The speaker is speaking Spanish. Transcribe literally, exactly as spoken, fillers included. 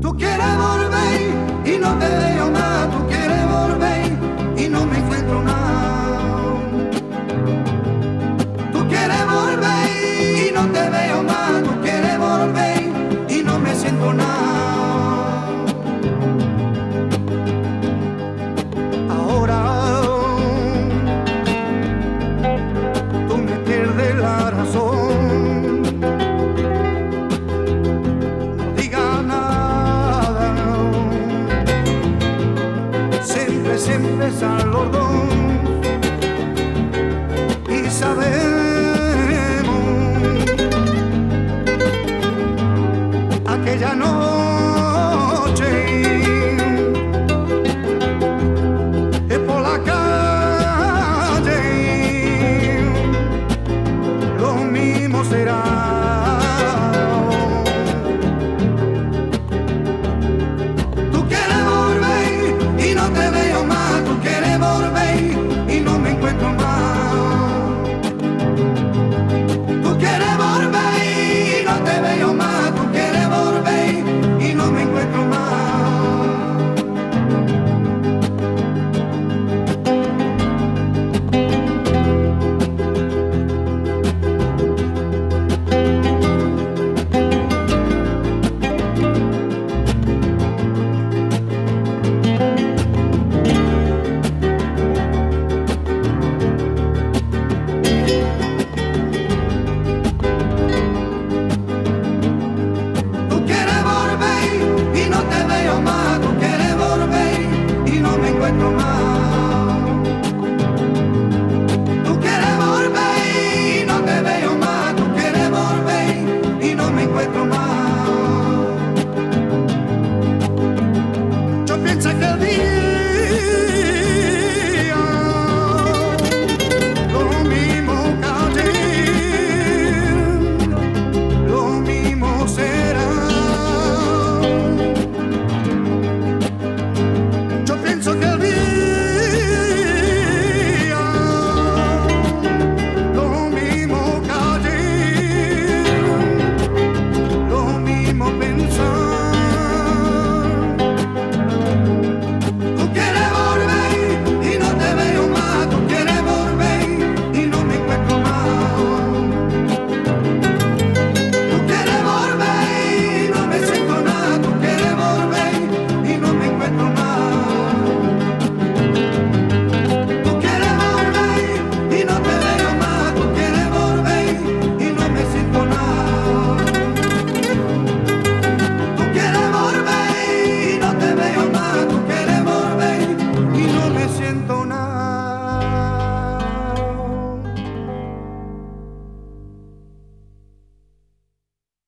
Tú quieres volver y no te veo más, tú quieres volver y no me encuentro nada. Tú quieres volver y no te veo más, tú quieres volver y no me siento nada. Ahora tú me pierdes la razón. No digas nada, siempre, siempre es al orden.